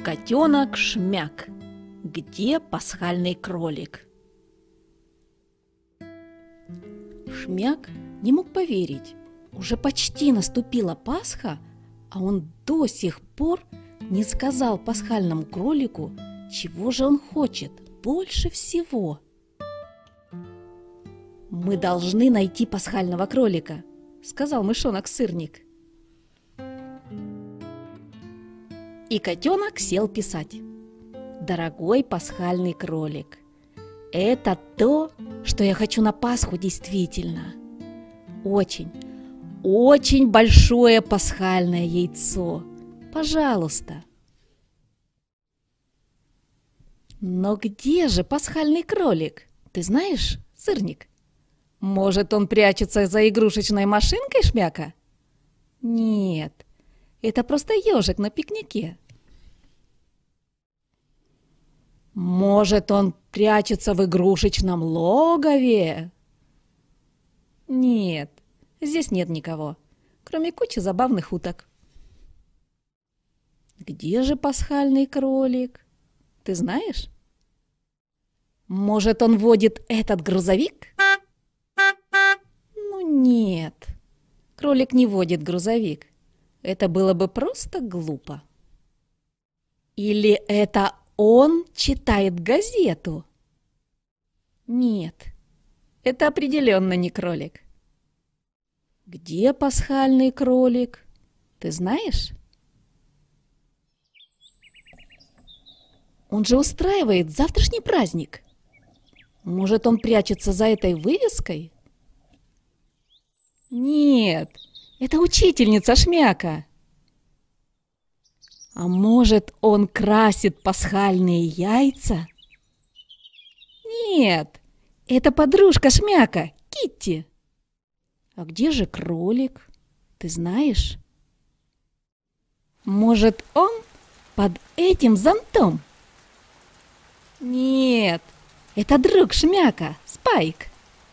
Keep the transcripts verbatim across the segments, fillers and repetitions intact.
Котенок Шмяк. Где пасхальный кролик? Шмяк не мог поверить. Уже почти наступила Пасха, а он до сих пор не сказал пасхальному кролику, чего же он хочет больше всего. «Мы должны найти пасхального кролика», — сказал мышонок-сырник. И котенок сел писать. «Дорогой пасхальный кролик, это то, что я хочу на Пасху действительно. Очень, очень большое пасхальное яйцо. Пожалуйста». Но где же пасхальный кролик? Ты знаешь, сырник? Может, он прячется за игрушечной машинкой Шмяка? Нет, это просто ежик на пикнике. Может, он прячется в игрушечном логове? Нет, здесь нет никого, кроме кучи забавных уток. Где же пасхальный кролик? Ты знаешь? Может, он водит этот грузовик? Ну нет, кролик не водит грузовик. Это было бы просто глупо. Или это он читает газету? Нет, это определенно не кролик. Где пасхальный кролик? Ты знаешь? Он же устраивает завтрашний праздник. Может, он прячется за этой вывеской? Нет, это учительница Шмяка. А может, он красит пасхальные яйца? Нет, это подружка Шмяка, Китти. А где же кролик? Ты знаешь? Может, он под этим зонтом? Нет, это друг Шмяка, Спайк.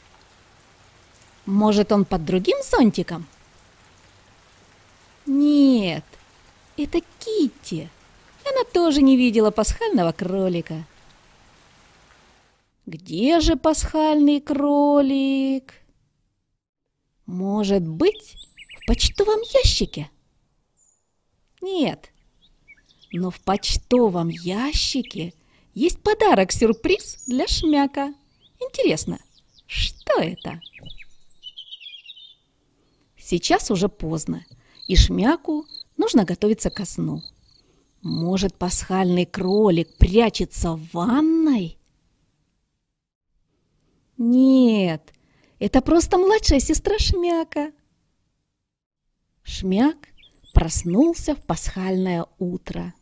Может, он под другим зонтиком? Нет, это Китти. Она тоже не видела пасхального кролика. Где же пасхальный кролик? Может быть, в почтовом ящике? Нет, но в почтовом ящике есть подарок-сюрприз для Шмяка. Интересно, что это? Сейчас уже поздно, и Шмяку нужно готовиться ко сну. Может, пасхальный кролик прячется в ванной? Нет, это просто младшая сестра Шмяка. Шмяк проснулся в пасхальное утро.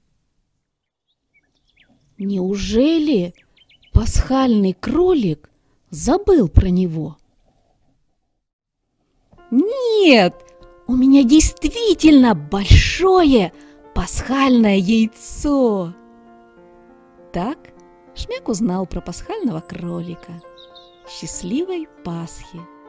Неужели пасхальный кролик забыл про него? Нет, у меня действительно большое пасхальное яйцо. Так Шмяк узнал про пасхального кролика. Счастливой Пасхи!